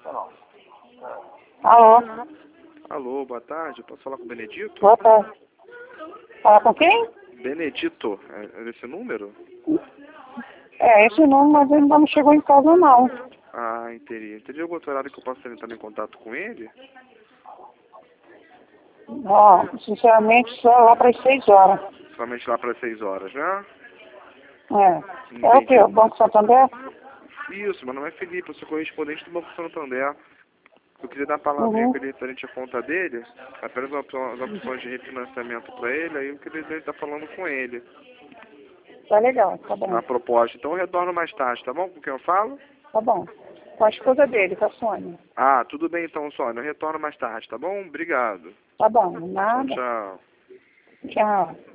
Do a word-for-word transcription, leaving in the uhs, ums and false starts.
Alô? Alô, boa tarde. Posso falar com o Benedito? Boa tarde. Fala com quem? Benedito, é é esse número? É, esse número, mas ele ainda não chegou em casa, não. Ah, entendi. Teria algum outro horário que eu possa entrar em contato com ele? Ó, sinceramente, só lá para as seis horas. Somente lá para as seis horas, né? É. É o quê? O Banco Santander? Isso, meu nome é Felipe, eu sou correspondente do Banco Santander. Eu queria dar a palavrinha Uhum. com ele referente à conta dele, apenas uma opção- as opções de refinanciamento para ele, aí eu queria estar falando com ele. Tá legal, tá bom. A proposta. Então eu retorno mais tarde, tá bom? Com quem eu falo? Tá bom. Com a esposa dele, com a Sônia. Ah, tudo bem então, Sônia. Eu retorno mais tarde, tá bom? Obrigado. Tá bom, Tchau, nada. tchau. Tchau.